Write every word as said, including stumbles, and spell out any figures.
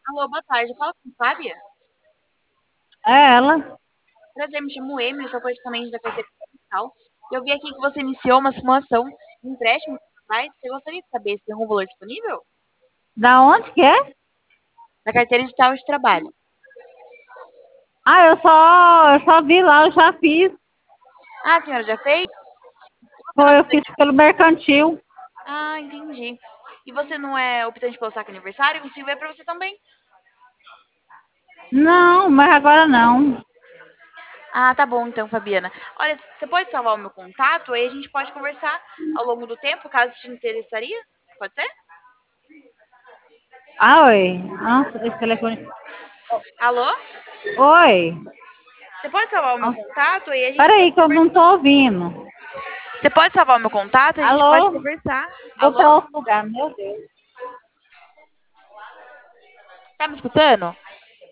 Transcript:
Alô, boa tarde. Fala com Fábia. É ela. Prazer, me chamo Emily, sou correspondente da carteira digital. Eu vi aqui que você iniciou uma simulação de empréstimo e tudo mais. Você gostaria de saber se tem algum valor disponível? Da onde que é? Da carteira digital de trabalho. Ah, eu só, eu só vi lá, eu já fiz. Ah, a senhora já fez? Você não Foi, eu precisa fiz de... pelo mercantil. Ah, entendi. E você não é optante pelo saque aniversário? Eu consigo ver pra você também. Não, mas agora não. Ah, tá bom então, Fabiana. Olha, você pode salvar o meu contato? Aí a gente pode conversar ao longo do tempo, caso te interessaria? Pode ser? Ah, oi. Nossa, esse telefone. Alô? Oi. Você pode salvar o meu Nossa, contato? Aí a gente pode peraí que eu não conversar. tô ouvindo. Você pode salvar o meu contato? A gente pode Alô? conversar. Vou Alô? para outro lugar, meu Deus. Tá me escutando?